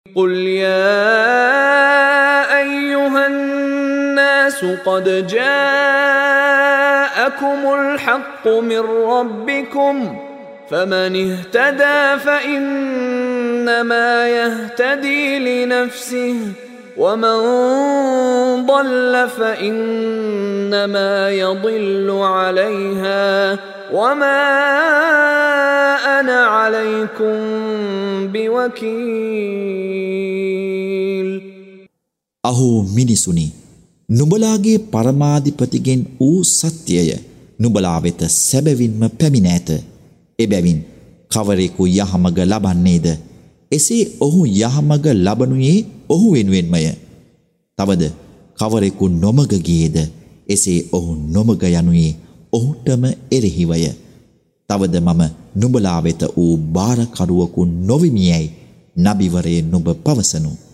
قل يا أيها الناس قد جاءكم الحق من ربكم فمن اهتدى فإنما يهتدي لنفسه ومن ضل فإنما يضل عليها وما أنا عليكم بوكيل. අහෝ මිනිසුනි, නුඹලාගේ පරමාධිපතිගෙන් වූ සත්‍යය නුඹලා වෙත සැබවින්ම පැමිණ ඇත. එබැවින් කවරෙකු යහමග ලබන්නේද? එසේ ඔහු යහමග ලබනුයේ ඔහු වෙනුවෙන්මය. තවද කවරෙකු නොමග ගියේද? එසේ ඔහු නොමග යනුයේ ඔහුටම එරෙහිවය. තවද මම නුඹලා වෙත වූ බාරකරුවකු නොවිමියයි නබිවරේ නුඹ පවසනු.